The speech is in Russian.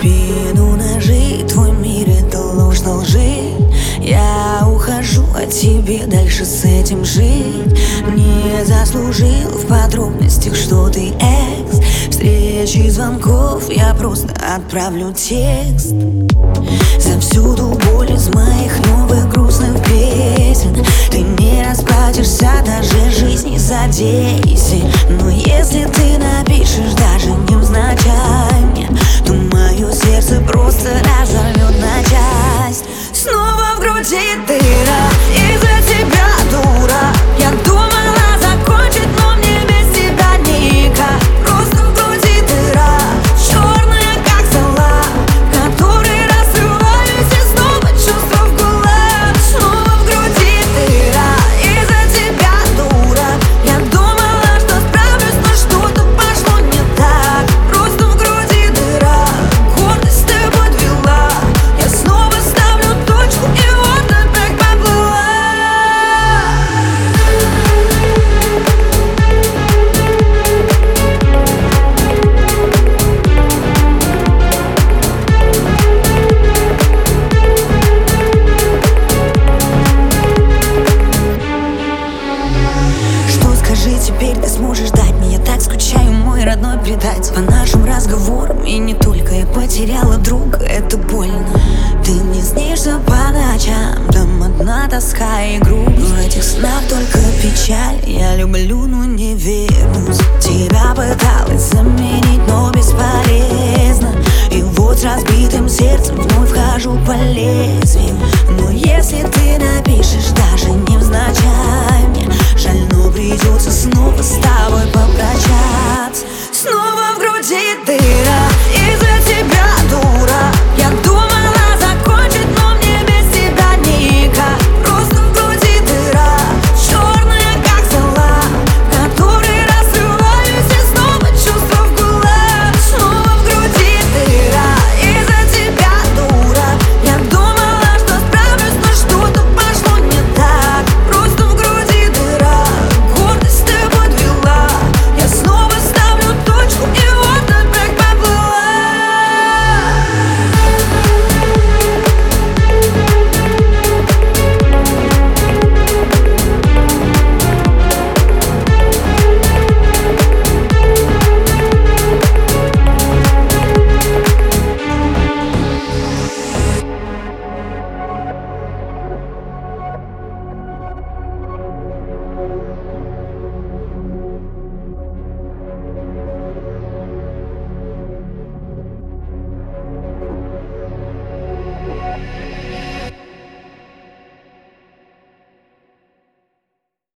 спину ножи, твой мир — это ложь на лжи. Я ухожу от тебя, дальше с этим жить. Не заслужил в подробностях, что ты экс. Встречи, звонков, я просто отправлю текст. Завсюду боль из моих новых грустных песен. Ты не расплатишься даже жизни за 10. Но если ты напишешь даже невзначай мне,